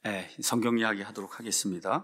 성경 이야기 하도록 하겠습니다.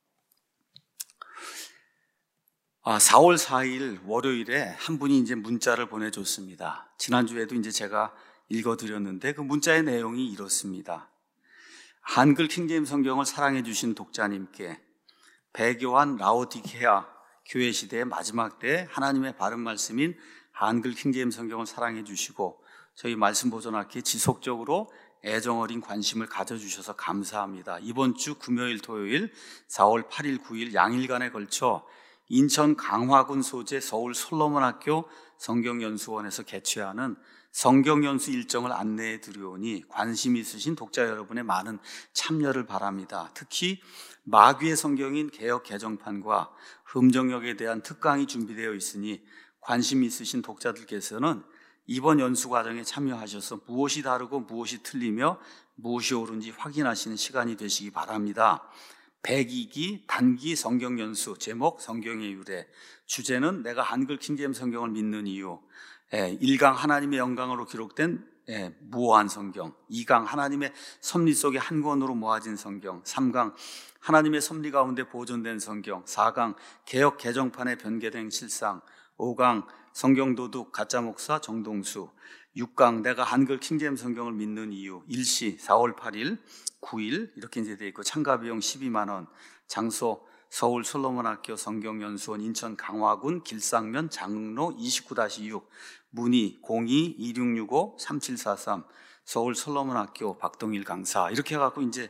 4월 4일 월요일에 한 분이 이제 문자를 보내줬습니다. 지난주에도 이제 제가 읽어드렸는데 그 문자의 내용이 이렇습니다. 한글 킹제임스 성경을 사랑해주신 독자님께 배교한 라오디게아 교회 시대의 마지막 때 하나님의 바른 말씀인 한글 킹제임스 성경을 사랑해주시고 저희 말씀 보존학교에 지속적으로 애정어린 관심을 가져주셔서 감사합니다. 이번 주 금요일 토요일 4월 8일 9일 양일간에 걸쳐 인천 강화군 소재 서울 솔로몬학교 성경연수원에서 개최하는 성경연수 일정을 안내해 드리오니 관심 있으신 독자 여러분의 많은 참여를 바랍니다. 특히 마귀의 성경인 개역 개정판과 흠정역에 대한 특강이 준비되어 있으니 관심 있으신 독자들께서는 이번 연수 과정에 참여하셔서 무엇이 다르고 무엇이 틀리며 무엇이 옳은지 확인하시는 시간이 되시기 바랍니다. 102기 단기 성경 연수, 제목 성경의 유래, 주제는 내가 한글 킹제임스 성경을 믿는 이유, 1강 하나님의 영광으로 기록된 무오한 성경, 2강 하나님의 섭리 속에 한 권으로 모아진 성경, 3강 하나님의 섭리 가운데 보존된 성경, 4강 개역 개정판에 변개된 실상, 5강 성경도둑 가짜목사 정동수, 6강 내가 한글 킹제임스 성경을 믿는 이유, 일시 4월 8일 9일 이렇게 이제 되어 있고 참가비용 12만 원, 장소 서울 솔로몬학교 성경연수원 인천 강화군 길상면 장로 29-6, 문의 02-2665-3743 서울 솔로몬학교 박동일 강사. 이렇게 해갖고 이제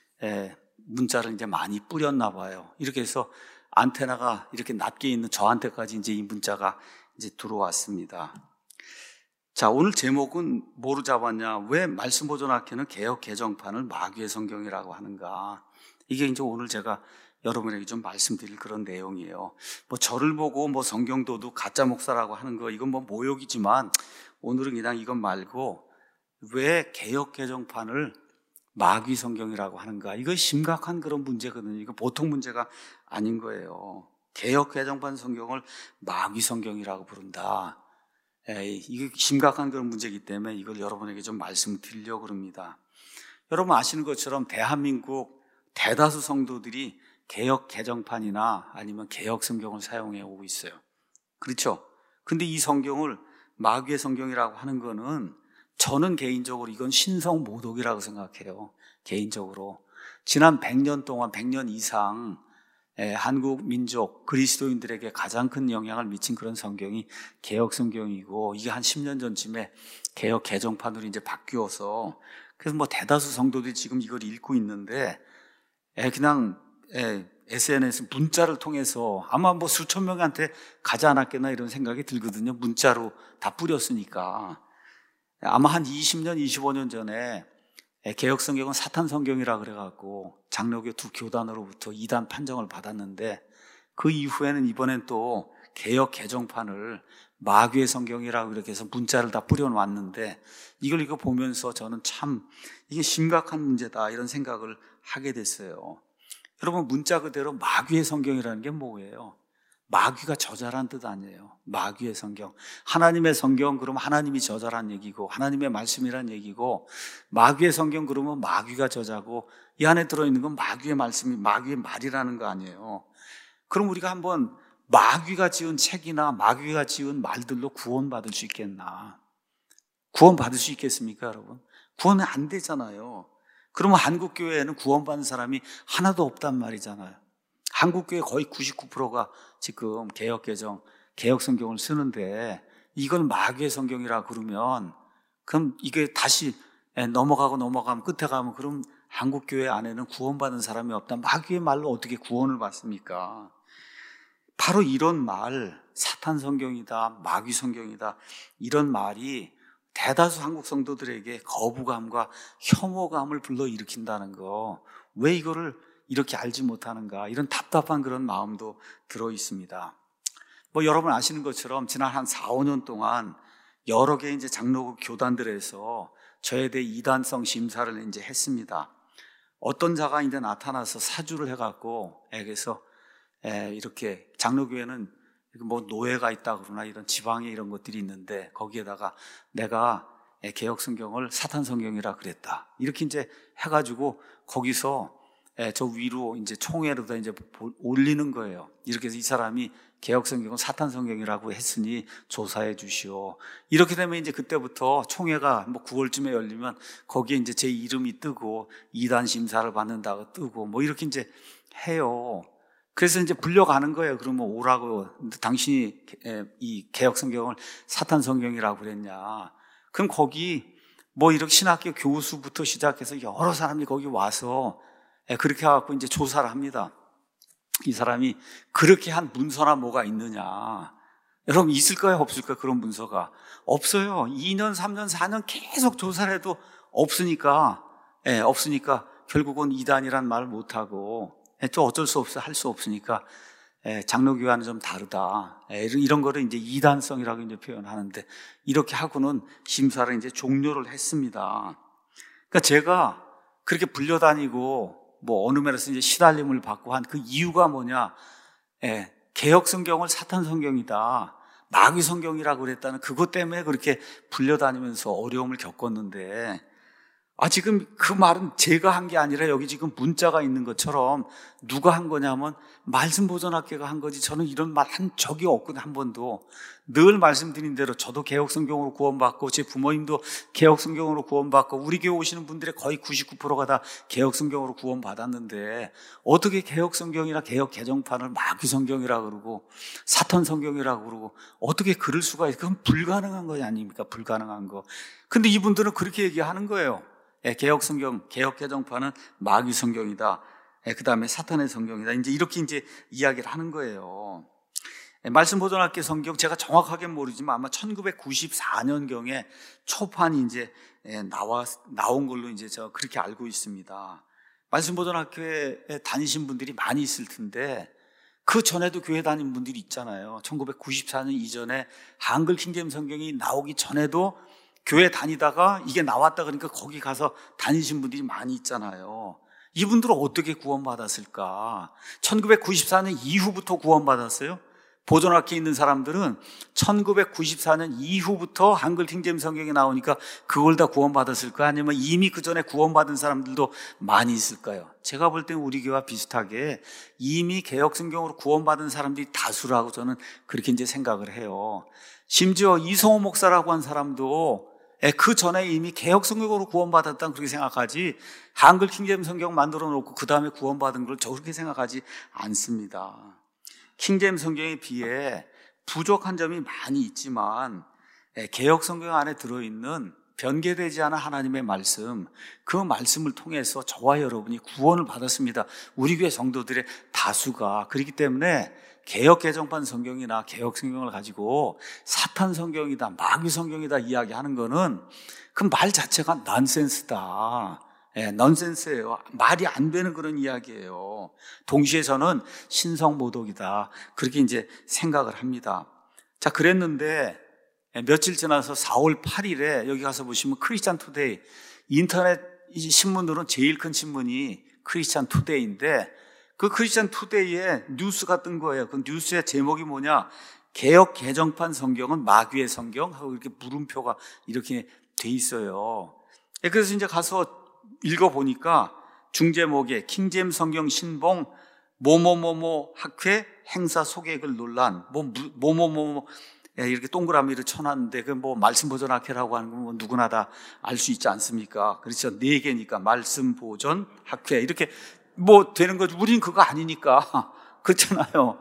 문자를 이제 많이 뿌렸나 봐요. 이렇게 해서 안테나가 이렇게 낮게 있는 저한테까지 이제 이 문자가 이제 들어왔습니다. 자, 오늘 제목은 뭐로 잡았냐? 왜 말씀보존학회는 개역 개정판을 마귀의 성경이라고 하는가? 이게 이제 오늘 제가 여러분에게 좀 말씀드릴 그런 내용이에요. 저를 보고 성경도둑 가짜 목사라고 하는 거 이건 모욕이지만 오늘은 그냥 이건 말고 왜 개역 개정판을 마귀 성경이라고 하는가? 이거 심각한 그런 문제거든요. 이거 보통 문제가 아닌 거예요. 개역 개정판 성경을 마귀 성경이라고 부른다. 이게 심각한 그런 문제이기 때문에 이걸 여러분에게 좀 말씀드리려고 합니다. 여러분 아시는 것처럼 대한민국 대다수 성도들이 개역 개정판이나 아니면 개역 성경을 사용해 오고 있어요. 그렇죠? 근데 이 성경을 마귀의 성경이라고 하는 거는 저는 개인적으로 이건 신성 모독이라고 생각해요. 개인적으로. 지난 100년 동안 100년 이상 한국 민족 그리스도인들에게 가장 큰 영향을 미친 그런 성경이 개역 성경이고 이게 한 10년 전쯤에 개역 개정판으로 이제 바뀌어서 그래서 대다수 성도들이 지금 이걸 읽고 있는데 그냥 SNS 문자를 통해서 아마 수천 명한테 가지 않았겠나 이런 생각이 들거든요. 문자로 다 뿌렸으니까. 아마 한 20년, 25년 전에 개역 성경은 사탄 성경이라 그래갖고 장로교 두 교단으로부터 이단 판정을 받았는데 그 이후에는 이번엔 또 개역 개정판을 마귀의 성경이라고 이렇게 해서 문자를 다 뿌려놨는데 이걸 보면서 저는 참 이게 심각한 문제다 이런 생각을 하게 됐어요. 여러분 문자 그대로 마귀의 성경이라는 게 뭐예요? 마귀가 저자란 뜻 아니에요. 마귀의 성경. 하나님의 성경 그러면 하나님이 저자란 얘기고 하나님의 말씀이란 얘기고 마귀의 성경 그러면 마귀가 저자고 이 안에 들어있는 건 마귀의 말씀이 마귀의 말이라는 거 아니에요. 그럼 우리가 한번 마귀가 지은 책이나 마귀가 지은 말들로 구원받을 수 있겠나? 구원받을 수 있겠습니까 여러분? 구원은 안 되잖아요. 그러면 한국교회에는 구원받는 사람이 하나도 없단 말이잖아요. 한국교회 거의 99%가 지금 개역 성경을 쓰는데 이걸 마귀의 성경이라 그러면 그럼 이게 다시 넘어가면 끝에 가면 그럼 한국교회 안에는 구원받는 사람이 없다. 마귀의 말로 어떻게 구원을 받습니까? 바로 이런 말, 사탄 성경이다, 마귀 성경이다 이런 말이 대다수 한국 성도들에게 거부감과 혐오감을 불러일으킨다는 거. 왜 이거를 이렇게 알지 못하는가 이런 답답한 그런 마음도 들어 있습니다. 여러분 아시는 것처럼 지난 한 4, 5년 동안 여러 개의 이제 장로교 교단들에서 저에 대해 이단성 심사를 이제 했습니다. 어떤 자가 이제 나타나서 사주를 해갖고 그래서 이렇게 장로교회는 노예가 있다 그러나 이런 지방에 이런 것들이 있는데 거기에다가 내가 개혁 성경을 사탄 성경이라 그랬다. 이렇게 이제 해가지고 거기서 저 위로 이제 총회로다 이제 올리는 거예요. 이렇게 해서 이 사람이 개혁 성경은 사탄 성경이라고 했으니 조사해 주시오. 이렇게 되면 이제 그때부터 총회가 뭐 9월쯤에 열리면 거기에 이제 제 이름이 뜨고 이단 심사를 받는다고 뜨고 뭐 이렇게 이제 해요. 그래서 이제 불려가는 거예요. 그러면 오라고. 당신이 이 개혁 성경을 사탄 성경이라고 그랬냐. 그럼 거기 뭐 이렇게 신학교 교수부터 시작해서 여러 사람이 거기 와서 그렇게 해갖고 이제 조사를 합니다. 이 사람이 그렇게 한 문서나 뭐가 있느냐. 여러분 있을까요? 없을까요? 그런 문서가 없어요. 2년, 3년, 4년 계속 조사를 해도 없으니까 결국은 이단이란 말을 못하고 또 어쩔 수 없어 할 수 없으니까 장로교회와는 좀 다르다. 이런 거를 이제 이단성이라고 이제 표현하는데 이렇게 하고는 심사를 이제 종료를 했습니다. 그러니까 제가 그렇게 불려다니고 뭐 어느 면에서 이제 시달림을 받고 한 그 이유가 뭐냐? 개혁 성경을 사탄 성경이다, 마귀 성경이라고 그랬다는 그것 때문에 그렇게 불려다니면서 어려움을 겪었는데, 지금 그 말은 제가 한 게 아니라 여기 지금 문자가 있는 것처럼 누가 한 거냐면 말씀보존학교가 한 거지. 저는 이런 말 한 적이 없거든요. 한 번도. 늘 말씀드린 대로 저도 개혁성경으로 구원받고 제 부모님도 개혁성경으로 구원받고 우리 교회 오시는 분들의 거의 99%가 다 개혁성경으로 구원받았는데 어떻게 개혁성경이나 개혁개정판을 마귀성경이라고 그러고 사탄 성경이라고 그러고 어떻게 그럴 수가 있어요? 그건 불가능한 거 아닙니까? 불가능한 거. 근데 이분들은 그렇게 얘기하는 거예요. 개혁성경, 개혁개정판은 마귀 성경이다. 그 다음에 사탄의 성경이다. 이렇게 이야기를 하는 거예요. 말씀보존학교 성경 제가 정확하게 모르지만 아마 1994년경에 초판이 나온 걸로 저 그렇게 알고 있습니다. 말씀보존학교에 다니신 분들이 많이 있을 텐데 그 전에도 교회 다닌 분들이 있잖아요. 1994년 이전에 한글 킹제임 성경이 나오기 전에도 교회 다니다가 이게 나왔다 그러니까 거기 가서 다니신 분들이 많이 있잖아요. 이분들은 어떻게 구원받았을까? 1994년 이후부터 구원받았어요? 보존학교에 있는 사람들은 1994년 이후부터 한글 킹제임 성경이 나오니까 그걸 다 구원받았을까? 아니면 이미 그 전에 구원받은 사람들도 많이 있을까요? 제가 볼 때는 우리 교회와 비슷하게 이미 개혁 성경으로 구원받은 사람들이 다수라고 저는 그렇게 생각을 해요. 심지어 이성호 목사라고 한 사람도 그 전에 이미 개혁 성경으로 구원받았다는 그렇게 생각하지 한글 킹제임 성경 만들어 놓고 그 다음에 구원받은 걸 저 그렇게 생각하지 않습니다. 킹제임 성경에 비해 부족한 점이 많이 있지만 개혁 성경 안에 들어있는 변개되지 않은 하나님의 말씀, 그 말씀을 통해서 저와 여러분이 구원을 받았습니다. 우리 교회 성도들의 다수가. 그렇기 때문에 개혁 개정판 성경이나 개혁 성경을 가지고 사탄 성경이다, 마귀 성경이다 이야기하는 거는 그 말 자체가 넌센스다. 넌센스예요. 말이 안 되는 그런 이야기예요. 동시에 저는 신성모독이다. 그렇게 생각을 합니다. 자, 그랬는데 며칠 지나서 4월 8일에 여기 가서 보시면 크리스찬 투데이, 인터넷 신문으로는 제일 큰 신문이 크리스찬 투데이인데 그 크리스찬 투데이에 뉴스가 뜬 거예요. 그 뉴스의 제목이 뭐냐? 개혁 개정판 성경은 마귀의 성경? 하고 이렇게 물음표가 이렇게 돼 있어요. 그래서 가서 읽어보니까 중제목에 킹제임 성경 신봉 뭐뭐뭐뭐 학회 행사 소개글 논란 뭐뭐뭐뭐 이렇게 동그라미를 쳐놨는데 그 말씀보존학회라고 하는 건 누구나 다 알 수 있지 않습니까? 그렇죠. 4개니까 말씀보존학회 이렇게 되는 거죠. 우린 그거 아니니까. 그렇잖아요.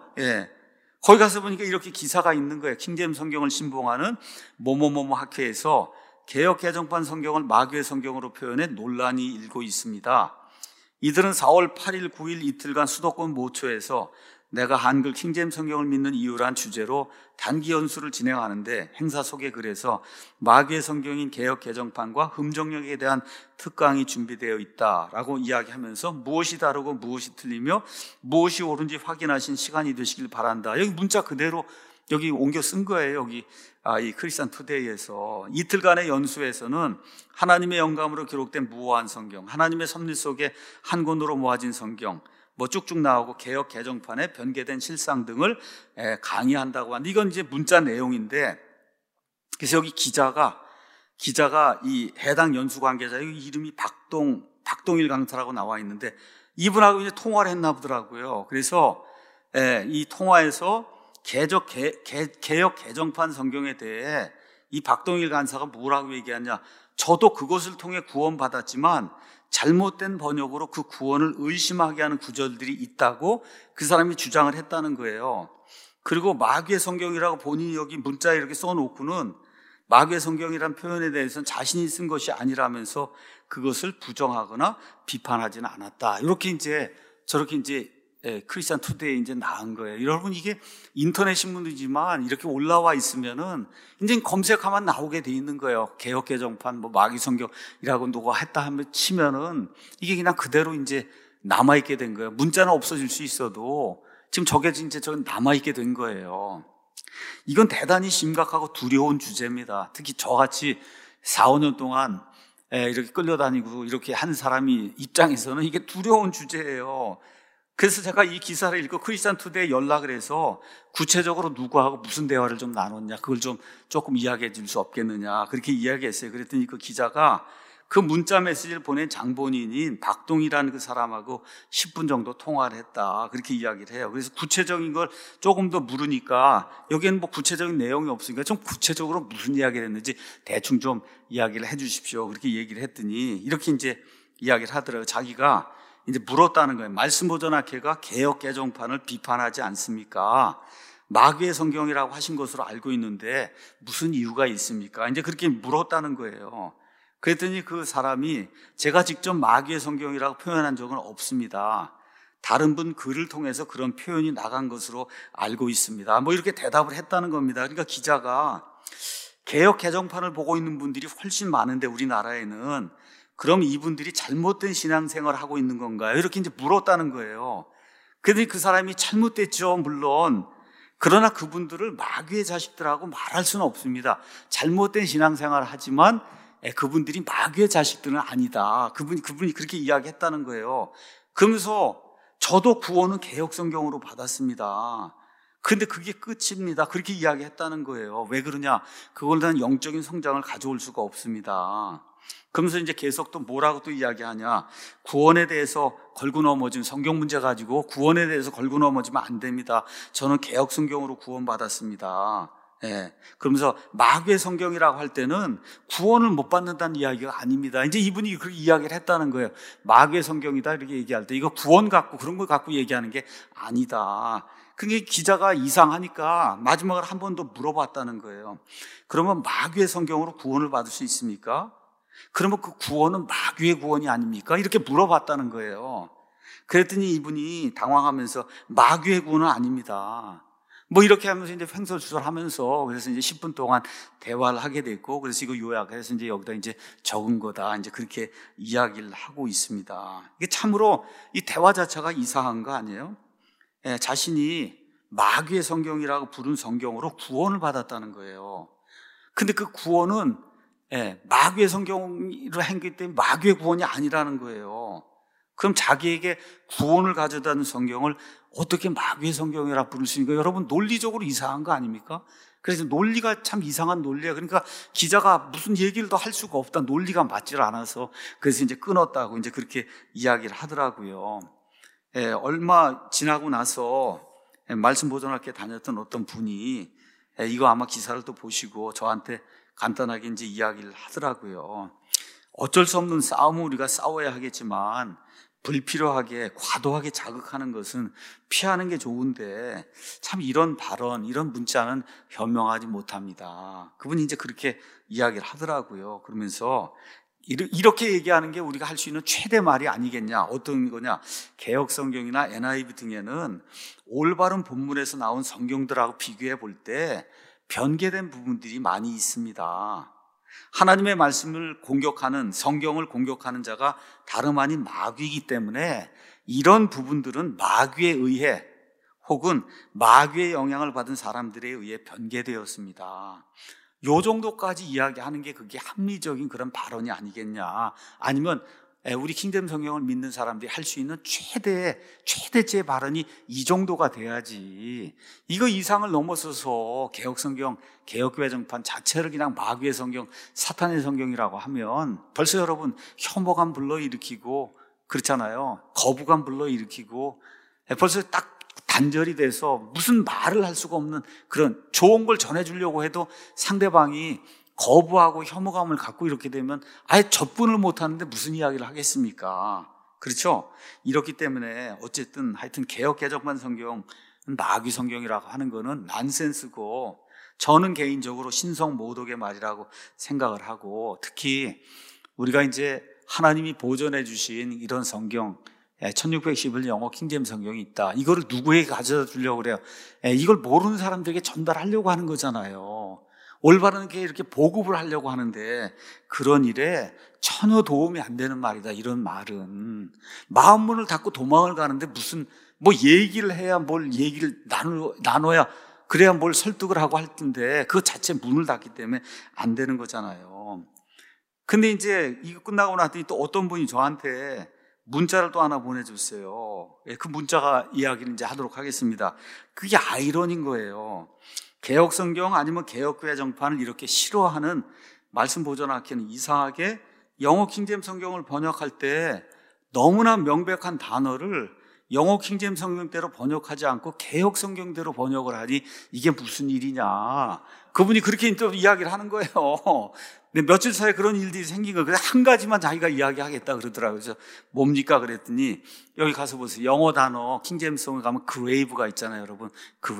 거기 가서 보니까 이렇게 기사가 있는 거예요. 킹제임 성경을 신봉하는 뭐뭐뭐뭐 학회에서 개혁 개정판 성경을 마귀의 성경으로 표현해 논란이 일고 있습니다. 이들은 4월 8일, 9일 이틀간 수도권 모처에서 내가 한글 킹제임 성경을 믿는 이유란 주제로 단기 연수를 진행하는데 행사 소개글에서 마귀의 성경인 개혁 개정판과 흠정력에 대한 특강이 준비되어 있다라고 이야기하면서 무엇이 다르고 무엇이 틀리며 무엇이 옳은지 확인하신 시간이 되시길 바란다. 여기 문자 그대로 여기 옮겨 쓴 거예요. 여기 이 크리스찬 투데이에서 이틀간의 연수에서는 하나님의 영감으로 기록된 무오한 성경, 하나님의 섭리 속에 한 권으로 모아진 성경 쭉쭉 나오고 개혁 개정판에 변개된 실상 등을 강의한다고 하는데 이건 문자 내용인데 그래서 여기 기자가 기자가 이 해당 연수 관계자 이름이 박동일 강사라고 나와 있는데 이분하고 이제 통화를 했나 보더라고요. 그래서 이 통화에서 개역 개정판 성경에 대해 이 박동일 간사가 뭐라고 얘기하냐, 저도 그것을 통해 구원받았지만 잘못된 번역으로 그 구원을 의심하게 하는 구절들이 있다고 그 사람이 주장을 했다는 거예요. 그리고 마귀의 성경이라고 본인이 여기 문자에 이렇게 써놓고는 마귀의 성경이라는 표현에 대해서는 자신이 쓴 것이 아니라면서 그것을 부정하거나 비판하지는 않았다. 이렇게 이제 저렇게 이제 크리스찬 투데이에 이제 나온 거예요. 여러분, 이게 인터넷 신문이지만 이렇게 올라와 있으면은 이제 검색하면 나오게 돼 있는 거예요. 개역 개정판, 뭐 마귀 성경이라고 누가 했다 하면 치면은 이게 그냥 그대로 이제 남아있게 된 거예요. 문자는 없어질 수 있어도 지금 저게 이제 저건 남아있게 된 거예요. 이건 대단히 심각하고 두려운 주제입니다. 특히 저같이 4, 5년 동안 이렇게 끌려다니고 이렇게 한 사람이 입장에서는 이게 두려운 주제예요. 그래서 제가 이 기사를 읽고 크리스찬 투데이에 연락을 해서 구체적으로 누구하고 무슨 대화를 좀 나눴냐, 그걸 좀 조금 이야기해 줄 수 없겠느냐, 그렇게 이야기했어요. 그랬더니 그 기자가 그 문자 메시지를 보낸 장본인인 박동이라는 그 사람하고 10분 정도 통화를 했다, 그렇게 이야기를 해요. 그래서 구체적인 걸 조금 더 물으니까 여기에는 뭐 구체적인 내용이 없으니까 좀 구체적으로 무슨 이야기를 했는지 대충 좀 이야기를 해 주십시오, 그렇게 얘기를 했더니 이렇게 이제 이야기를 하더라고요. 자기가 이제 물었다는 거예요. 말씀보전학회가 개역 개정판을 비판하지 않습니까? 마귀의 성경이라고 하신 것으로 알고 있는데 무슨 이유가 있습니까? 이제 그렇게 물었다는 거예요. 그랬더니 그 사람이 제가 직접 마귀의 성경이라고 표현한 적은 없습니다. 다른 분 글을 통해서 그런 표현이 나간 것으로 알고 있습니다. 뭐 이렇게 대답을 했다는 겁니다. 그러니까 기자가 개역 개정판을 보고 있는 분들이 훨씬 많은데 우리나라에는 그럼 이분들이 잘못된 신앙생활을 하고 있는 건가요? 이렇게 이제 물었다는 거예요. 그런데 그 사람이 잘못됐죠, 물론. 그러나 그분들을 마귀의 자식들하고 말할 수는 없습니다. 잘못된 신앙생활을 하지만 그분들이 마귀의 자식들은 아니다. 그분이 그렇게 이야기했다는 거예요. 그러면서 저도 구원은 개역성경으로 받았습니다. 그런데 그게 끝입니다. 그렇게 이야기했다는 거예요. 왜 그러냐? 그걸 단 영적인 성장을 가져올 수가 없습니다. 그러면서 이제 계속 또 뭐라고 또 이야기하냐, 구원에 대해서 걸고 넘어진 성경 문제 가지고 구원에 대해서 걸고 넘어지면 안 됩니다. 저는 개역 성경으로 구원받았습니다. 그러면서 마귀의 성경이라고 할 때는 구원을 못 받는다는 이야기가 아닙니다. 이제 이분이 그렇게 이야기를 했다는 거예요. 마귀의 성경이다 이렇게 얘기할 때 이거 구원 갖고 그런 걸 갖고 얘기하는 게 아니다. 그게 기자가 이상하니까 마지막으로 한 번 더 물어봤다는 거예요. 그러면 마귀의 성경으로 구원을 받을 수 있습니까? 그러면 그 구원은 마귀의 구원이 아닙니까? 이렇게 물어봤다는 거예요. 그랬더니 이분이 당황하면서 마귀의 구원은 아닙니다. 뭐 이렇게 하면서 이제 횡설수설하면서 그래서 이제 10분 동안 대화를 하게 됐고, 그래서 이거 요약해서 이제 여기다 이제 적은 거다, 이제 그렇게 이야기를 하고 있습니다. 이게 참으로 이 대화 자체가 이상한 거 아니에요? 자신이 마귀의 성경이라고 부른 성경으로 구원을 받았다는 거예요. 근데 그 구원은 마귀의 성경으로 한기 때문에 마귀의 구원이 아니라는 거예요. 그럼 자기에게 구원을 가져다는 성경을 어떻게 마귀의 성경이라 부를 수 있는 거예요? 여러분, 논리적으로 이상한 거 아닙니까? 그래서 논리가 참 이상한 논리예요. 그러니까 기자가 무슨 얘기를 더 할 수가 없다. 논리가 맞질 않아서 그래서 이제 끊었다고 이제 그렇게 이야기를 하더라고요. 얼마 지나고 나서 말씀보존학교에 다녔던 어떤 분이 이거 아마 기사를 또 보시고 저한테 간단하게 이제 이야기를 하더라고요. 어쩔 수 없는 싸움을 우리가 싸워야 하겠지만 불필요하게 과도하게 자극하는 것은 피하는 게 좋은데 참 이런 발언, 이런 문자는 현명하지 못합니다. 그분이 이제 그렇게 이야기를 하더라고요. 그러면서 이렇게 얘기하는 게 우리가 할 수 있는 최대 말이 아니겠냐. 어떤 거냐, 개역성경이나 NIV 등에는 올바른 본문에서 나온 성경들하고 비교해 볼 때 변개된 부분들이 많이 있습니다. 하나님의 말씀을 공격하는, 성경을 공격하는 자가 다름 아닌 마귀이기 때문에 이런 부분들은 마귀에 의해 혹은 마귀의 영향을 받은 사람들에 의해 변개되었습니다. 요 정도까지 이야기하는 게 그게 합리적인 그런 발언이 아니겠냐. 아니면 우리 킹잼 성경을 믿는 사람들이 할 수 있는 최대치의 발언이 이 정도가 돼야지, 이거 이상을 넘어서서 개혁 성경, 개혁교회 정판 자체를 그냥 마귀의 성경, 사탄의 성경이라고 하면 벌써 여러분 혐오감 불러일으키고 그렇잖아요. 거부감 불러일으키고 벌써 딱 단절이 돼서 무슨 말을 할 수가 없는, 그런 좋은 걸 전해주려고 해도 상대방이 거부하고 혐오감을 갖고 이렇게 되면 아예 접근을 못하는데 무슨 이야기를 하겠습니까? 그렇죠? 이렇기 때문에 어쨌든 하여튼 개혁 개정판 성경은 마귀 성경이라고 하는 거는 난센스고, 저는 개인적으로 신성 모독의 말이라고 생각을 하고, 특히 우리가 이제 하나님이 보존해 주신 이런 성경 1611 영어 킹잼 성경이 있다, 이거를 누구에게 가져다 주려고 그래요? 이걸 모르는 사람들에게 전달하려고 하는 거잖아요. 올바르게 이렇게 보급을 하려고 하는데 그런 일에 전혀 도움이 안 되는 말이다. 이런 말은 마음문을 닫고 도망을 가는데 무슨 뭐 얘기를 해야, 뭘 얘기를 나눠야 그래야 뭘 설득을 하고 할 텐데 그 자체 문을 닫기 때문에 안 되는 거잖아요. 근데 이제 이거 끝나고 나더니 또 어떤 분이 저한테 문자를 또 하나 보내줬어요. 그 문자가 이야기를 이제 하도록 하겠습니다. 그게 아이러니인 거예요. 개혁 성경 아니면 개혁교회 정판을 이렇게 싫어하는 말씀 보존학회는 이상하게 영어 킹잼 성경을 번역할 때 너무나 명백한 단어를 영어 킹잼 성경대로 번역하지 않고 개혁 성경대로 번역을 하니 이게 무슨 일이냐, 그분이 그렇게 또 이야기를 하는 거예요. 근데 며칠 사이에 그런 일들이 생긴 거예요. 그래서 한 가지만 자기가 이야기하겠다 그러더라고요. 그래서 뭡니까 그랬더니 여기 가서 보세요. 영어 단어 킹잼 성경에 가면 grave가 있잖아요, 여러분.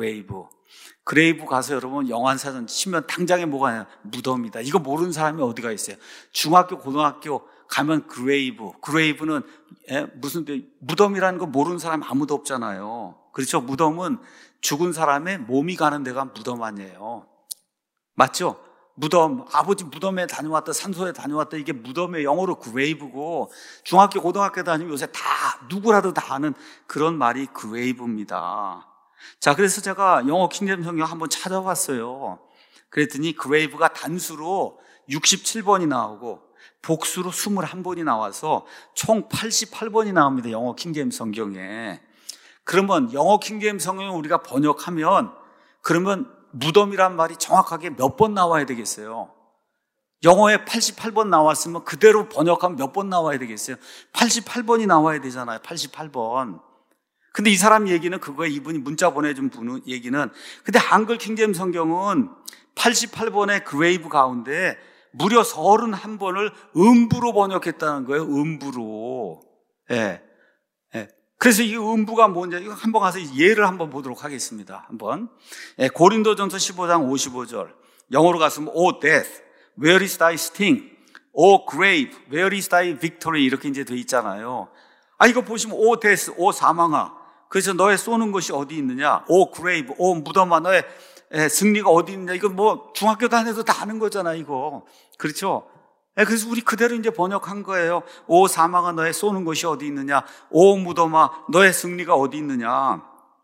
그레이브 가서 여러분 영환사전 치면 당장에 뭐가 아니라 무덤이다. 이거 모르는 사람이 어디가 있어요? 중학교, 고등학교 가면 그레이브는 무슨 무덤이라는 거 모르는 사람 아무도 없잖아요. 그렇죠? 무덤은 죽은 사람의 몸이 가는 데가 무덤 아니에요. 맞죠? 무덤, 아버지 무덤에 다녀왔다, 산소에 다녀왔다, 이게 무덤의 영어로 그레이브고, 중학교, 고등학교 다니면 요새 다 누구라도 다 아는 그런 말이 그레이브입니다. 자, 그래서 제가 영어 킹잼 성경 한번 찾아봤어요. 그랬더니 그레이브가 단수로 67번이 나오고 복수로 21번이 나와서 총 88번이 나옵니다. 영어 킹잼 성경에. 그러면 영어 킹잼 성경을 우리가 번역하면 그러면 무덤이란 말이 정확하게 몇 번 나와야 되겠어요? 영어에 88번 나왔으면 그대로 번역하면 몇 번 나와야 되겠어요? 88번이 나와야 되잖아요. 88번. 근데 이 사람 얘기는 그거에, 이분이 문자 보내준 분 얘기는, 근데 한글 킹잼 성경은 88번의 그레이브 가운데 무려 31번을 음부로 번역했다는 거예요. 음부로. 예. 예. 그래서 이 음부가 뭔지 이거 한번 가서 예를 한번 보도록 하겠습니다. 한번. 예, 고린도전서 15장 55절. 영어로 갔으면 O death, where is thy sting? O grave, where is thy victory? 이렇게 이제 돼 있잖아요. 이거 보시면 O death, O 사망아, 그래서 너의 쏘는 것이 어디 있느냐? 오 그레이브, 오 무덤아, 너의 승리가 어디 있느냐? 이거 뭐 중학교 다녀도 다 아는 거잖아, 이거. 그렇죠? 그래서 우리 그대로 이제 번역한 거예요. 오 사망아, 너의 쏘는 것이 어디 있느냐? 오 무덤아, 너의 승리가 어디 있느냐?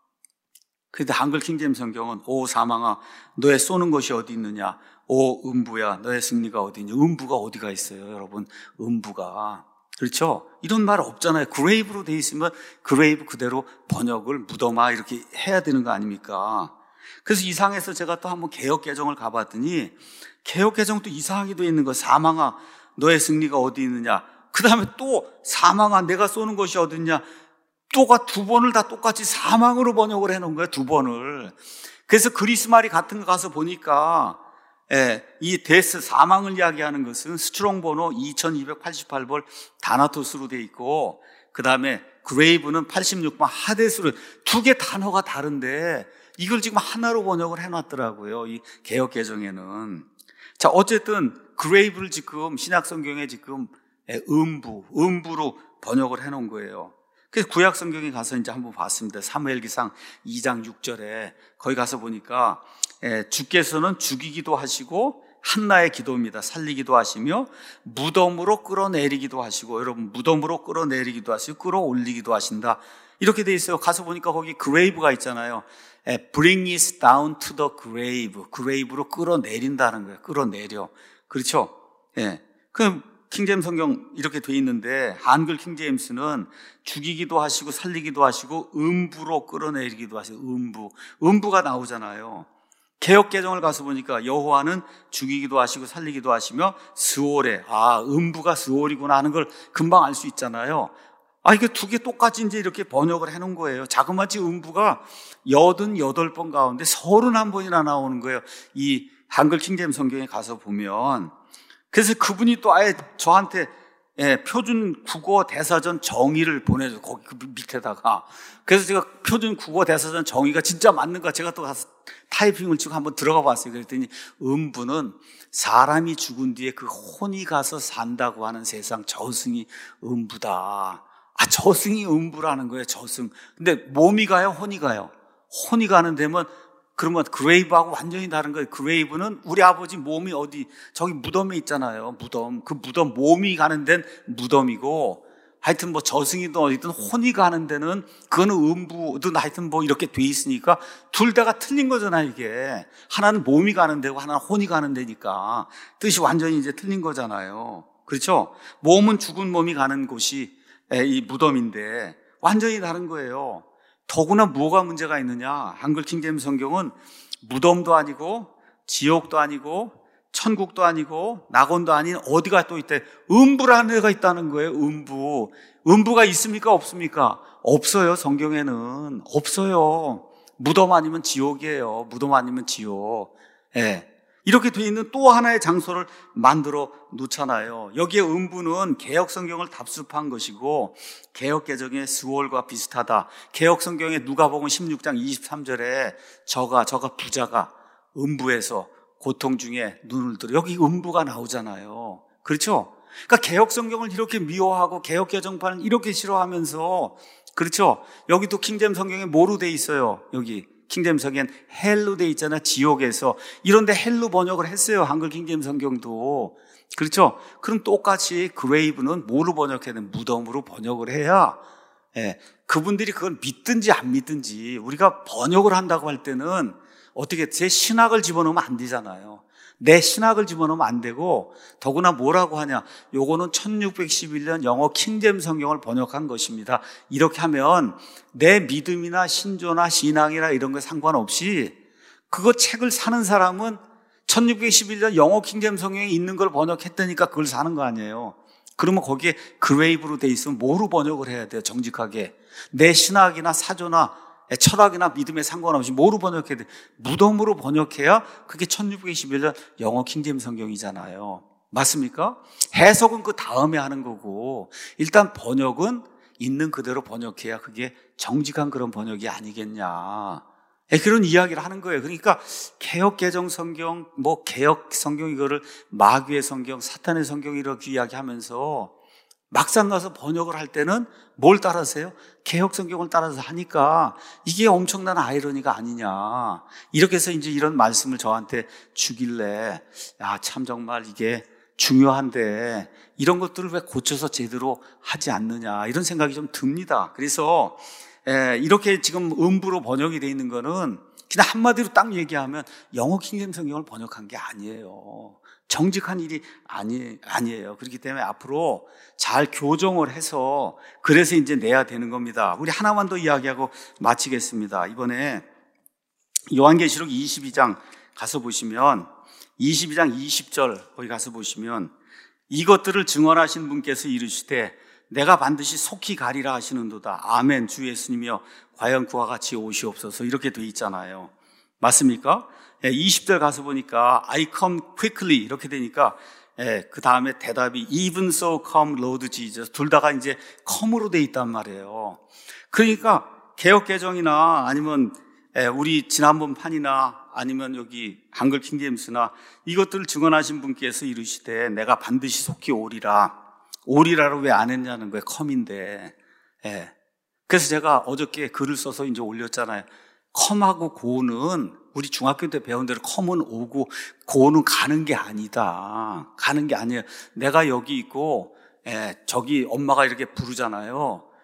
그런데 한글 킹잼 성경은 오 사망아, 너의 쏘는 것이 어디 있느냐? 오 음부야, 너의 승리가 어디 있느냐? 음부가 어디가 있어요, 여러분? 음부가. 그렇죠? 이런 말 없잖아요. 그레이브로 돼 있으면 그레이브 그대로 번역을 무덤아 이렇게 해야 되는 거 아닙니까? 그래서 이상해서 제가 또 한번 개혁개정을 가봤더니 개혁개정도 이상하게 돼 있는 거예요. 사망아, 너의 승리가 어디 있느냐? 그 다음에 또 사망아, 내가 쏘는 것이 어디 있냐? 또가 두 번을 다 똑같이 사망으로 번역을 해놓은 거예요. 두 번을. 그래서 그리스 말이 같은 거 가서 보니까 이 데스, 사망을 이야기하는 것은 스트롱 번호 2288번 다나토스로 돼 있고, 그 다음에 그레이브는 86번 하데스로, 두 개 단어가 다른데 이걸 지금 하나로 번역을 해놨더라고요, 이 개혁 개정에는. 자, 어쨌든 그레이브를 지금 신약 성경에 지금 음부로 번역을 해놓은 거예요. 그래서 구약 성경에 가서 이제 한번 봤습니다. 사무엘기상 2장 6절에 거기 가서 보니까 주께서는 죽이기도 하시고 한나의 기도입니다. 살리기도 하시며 무덤으로 끌어내리기도 하시고, 여러분 무덤으로 끌어내리기도 하시고 끌어올리기도 하신다, 이렇게 돼 있어요. 가서 보니까 거기 그레이브가 있잖아요. Bring it down to the grave. 그레이브로 끌어내린다는 거예요. 끌어내려. 그렇죠? 예. 그럼 킹제임스 성경 이렇게 돼 있는데 한글 킹제임스는 죽이기도 하시고 살리기도 하시고 음부로 끌어내리기도 하시고 음부가 나오잖아요. 개역 개정을 가서 보니까 여호와는 죽이기도 하시고 살리기도 하시며 스올에 음부가 스올이구나 하는 걸 금방 알 수 있잖아요. 이게 두 개 똑같이 이제 이렇게 번역을 해놓은 거예요. 자그마치 음부가 88번 가운데 31번이나 나오는 거예요. 이 한글 킹제임스 성경에 가서 보면. 그래서 그분이 또 아예 저한테 표준 국어 대사전 정의를 보내줘. 거기 그 밑에다가. 그래서 제가 표준 국어 대사전 정의가 진짜 맞는가 제가 또 가서 타이핑을 치고 한번 들어가 봤어요. 그랬더니 음부는 사람이 죽은 뒤에 그 혼이 가서 산다고 하는 세상 저승이 음부다. 저승이 음부라는 거예요. 저승. 근데 몸이 가요? 혼이 가요? 혼이 가는 데면 그러면 그레이브하고 완전히 다른 거예요. 그레이브는 우리 아버지 몸이 어디 저기 무덤에 있잖아요. 무덤. 그 무덤 몸이 가는 데는 무덤이고 하여튼 뭐 저승이든 어디든 혼이 가는 데는 그거는 음부든 하여튼 뭐 이렇게 돼 있으니까 둘 다가 틀린 거잖아요. 이게 하나는 몸이 가는 데고 하나는 혼이 가는 데니까 뜻이 완전히 이제 틀린 거잖아요. 그렇죠? 몸은 죽은 몸이 가는 곳이 이 무덤인데 완전히 다른 거예요. 더구나 뭐가 문제가 있느냐? 한글 킹제임스 성경은 무덤도 아니고 지옥도 아니고 천국도 아니고 낙원도 아닌 어디가 또 있대? 음부라는 데가 있다는 거예요. 음부가 있습니까? 없습니까? 없어요. 성경에는 없어요. 무덤 아니면 지옥이에요. 무덤 아니면 지옥. 이렇게 돼 있는 또 하나의 장소를 만들어 놓잖아요. 여기에 음부는 개역 성경을 답습한 것이고 개역 개정의 스월과 비슷하다. 개역 성경의 누가복음 16장 23절에 저가 부자가 음부에서 고통 중에 눈을 들어 여기 음부가 나오잖아요. 그렇죠? 그러니까 개역 성경을 이렇게 미워하고 개역 개정판을 이렇게 싫어하면서 그렇죠? 여기도 킹제임스 성경에 뭐로 돼 있어요? 여기 킹제임스 성경엔 헬로 돼 있잖아. 지옥에서. 이런데 헬로 번역을 했어요. 한글 킹제임스 성경도. 그렇죠? 그럼 똑같이 그레이브는 뭐로 번역해야 돼? 무덤으로 번역을 해야 그분들이 그걸 믿든지 안 믿든지 우리가 번역을 한다고 할 때는 어떻게 제 신학을 집어넣으면 안 되잖아요. 내 신학을 집어넣으면 안 되고 더구나 뭐라고 하냐. 요거는 1611년 영어 킹제임스 성경을 번역한 것입니다. 이렇게 하면 내 믿음이나 신조나 신앙이나 이런 거 상관없이 그거 책을 사는 사람은 1611년 영어 킹제임스 성경에 있는 걸 번역했다니까 그걸 사는 거 아니에요. 그러면 거기에 그레이브로 돼 있으면 뭐로 번역을 해야 돼요? 정직하게. 내 신학이나 사조나 철학이나 믿음에 상관없이 뭐로 번역해야 돼? 무덤으로 번역해야 그게 1621년 영어 킹제임스 성경이잖아요. 맞습니까? 해석은 그 다음에 하는 거고 일단 번역은 있는 그대로 번역해야 그게 정직한 그런 번역이 아니겠냐. 그런 이야기를 하는 거예요. 그러니까 개역 개정 성경, 개역 성경 이거를 마귀의 성경, 사탄의 성경 이렇게 이야기하면서 막상 가서 번역을 할 때는 뭘 따라서요? 개역 성경을 따라서 하니까 이게 엄청난 아이러니가 아니냐. 이렇게 해서 이제 이런 말씀을 저한테 주길래 참 정말 이게 중요한데 이런 것들을 왜 고쳐서 제대로 하지 않느냐 이런 생각이 좀 듭니다. 그래서 이렇게 지금 음부로 번역이 되어 있는 거는 그냥 한마디로 딱 얘기하면 영어 킹제임스 성경을 번역한 게 아니에요. 정직한 일이 아니에요. 그렇기 때문에 앞으로 잘 교정을 해서 그래서 이제 내야 되는 겁니다. 우리 하나만 더 이야기하고 마치겠습니다. 이번에 요한계시록 22장 가서 보시면 22장 20절 거기 가서 보시면 이것들을 증언하신 분께서 이르시되 내가 반드시 속히 가리라 하시는도다. 아멘. 주 예수님이여 과연 그와 같이 오시옵소서 이렇게 돼 있잖아요. 맞습니까? 20절 가서 보니까 I come quickly 이렇게 되니까 그 다음에 대답이 even so come Lord Jesus 둘 다가 이제 come으로 돼 있단 말이에요. 그러니까 개역개정이나 아니면 우리 지난번 판이나 아니면 여기 한글 킹제임스나 이것들을 증언하신 분께서 이르시되 내가 반드시 속히 오리라를 왜 안 했냐는 거예요. come인데. 그래서 제가 어저께 글을 써서 이제 올렸잖아요. come하고 go는 우리 중학교 때 배운 대로 come은 오고 go는 가는 게 아니다. 가는 게 아니에요. 내가 여기 있고 저기 엄마가 이렇게 부르잖아요.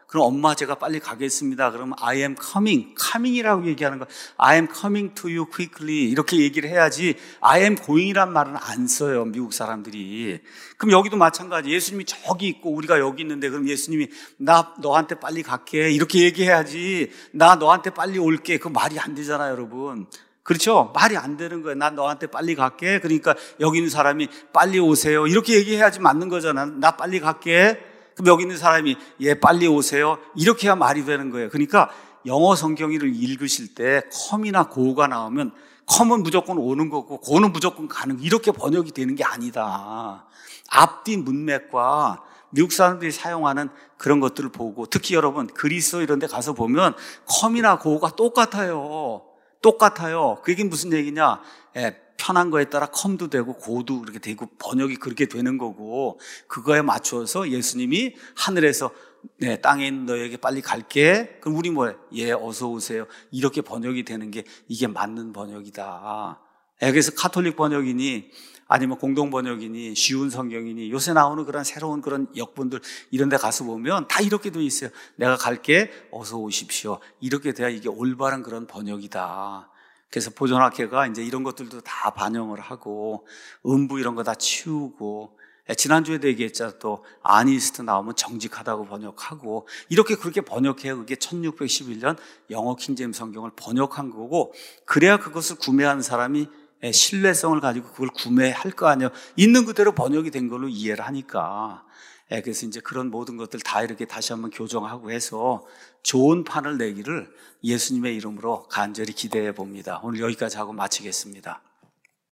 그럼 엄마 제가 빨리 가겠습니다. 그러면 I am coming이라고 얘기하는 거. I am coming to you quickly 이렇게 얘기를 해야지 I am going이란 말은 안 써요, 미국 사람들이. 그럼 여기도 마찬가지. 예수님이 저기 있고 우리가 여기 있는데 그럼 예수님이 나 너한테 빨리 갈게 이렇게 얘기해야지 나 너한테 빨리 올게. 그 말이 안 되잖아요, 여러분. 그렇죠? 말이 안 되는 거예요. 난 너한테 빨리 갈게. 그러니까 여기 있는 사람이 빨리 오세요 이렇게 얘기해야지 맞는 거잖아. 나 빨리 갈게. 그럼 여기 있는 사람이 예 빨리 오세요 이렇게 해야 말이 되는 거예요. 그러니까 영어 성경을 읽으실 때 come이나 go가 나오면 come은 무조건 오는 거고 go는 무조건 가는 거 이렇게 번역이 되는 게 아니다. 앞뒤 문맥과 미국 사람들이 사용하는 그런 것들을 보고 특히 여러분 그리스 이런 데 가서 보면 come이나 go가 똑같아요. 그 얘기는 무슨 얘기냐? 편한 거에 따라 come도 되고 go도 그렇게 되고 번역이 그렇게 되는 거고 그거에 맞춰서 예수님이 하늘에서 땅에 있는 너에게 빨리 갈게. 그럼 우리 뭐해? 예, 어서 오세요. 이렇게 번역이 되는 게 이게 맞는 번역이다. 그래서 카톨릭 번역이니 아니면 공동 번역이니 쉬운 성경이니 요새 나오는 그런 새로운 그런 역본들 이런 데 가서 보면 다 이렇게 돼 있어요. 내가 갈게 어서 오십시오. 이렇게 돼야 이게 올바른 그런 번역이다. 그래서 보존학회가 이제 이런 것들도 다 반영을 하고 음부 이런 거 다 치우고 지난주에도 얘기했잖아. 또 아니스트 나오면 정직하다고 번역하고 이렇게 그렇게 번역해야 그게 1611년 영어 킹제임스 성경을 번역한 거고 그래야 그것을 구매하는 사람이 신뢰성을 가지고 그걸 구매할 거 아니에요. 있는 그대로 번역이 된 걸로 이해를 하니까. 그래서 이제 그런 모든 것들 다 이렇게 다시 한번 교정하고 해서 좋은 판을 내기를 예수님의 이름으로 간절히 기대해 봅니다. 오늘 여기까지 하고 마치겠습니다.